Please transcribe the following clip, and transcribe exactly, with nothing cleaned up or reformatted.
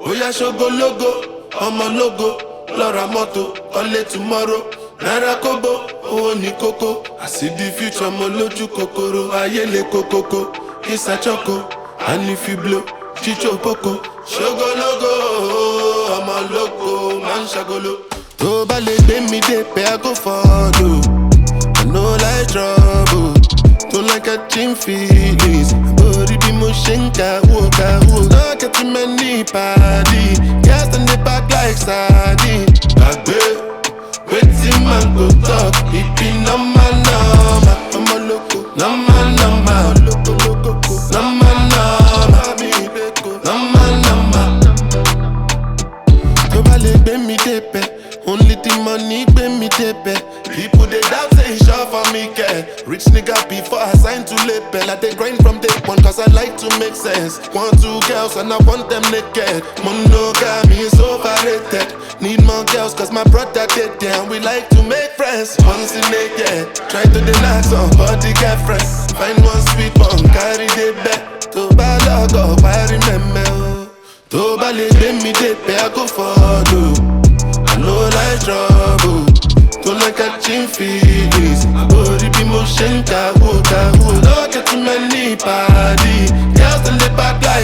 Oya ṣogo logo, ọmọ logo, lọ́ra mọ́tò, ọlé tomorrow. Naira kobo, owó ní kókó. I see the future, mo lójú kòkòrò. Ayé le kókókó, Isa choco. And if you blow, chicho poco. Ṣogo logo, ọmọ logo, man ṣagolo. Tó bá lè gbé mi dé pé I go follow. I no like trouble, don't like catching feelings. Body be mo ṣe ń kàwó kàwó. No get too many party, girls on the back like sardine. Gbàgbé, wetin man go talk, it be normal normal. Ọmọ lóko, normal normal. Normal normal, normal normal. Tó bá lè gbé mi dé pẹ́, only the money gbé mi dé pẹ́. People they doubt say he sure for me care. Rich nigga before I sign to label. I dey grind from day one cause I like to make sense. Want two girls and I want them naked. Monogamy is overrated. Need more girls cause my brother dead down. We like to make friends once in a year. Try to deny somebody get friends. Find one sweet one, carry the back. To bad log up, I remember. To bad let me dey pay, I go follow. I know like trouble, don't like catching feelings. Body be mo ṣe ń kàwó kàwó. No get too many party, girls in the back like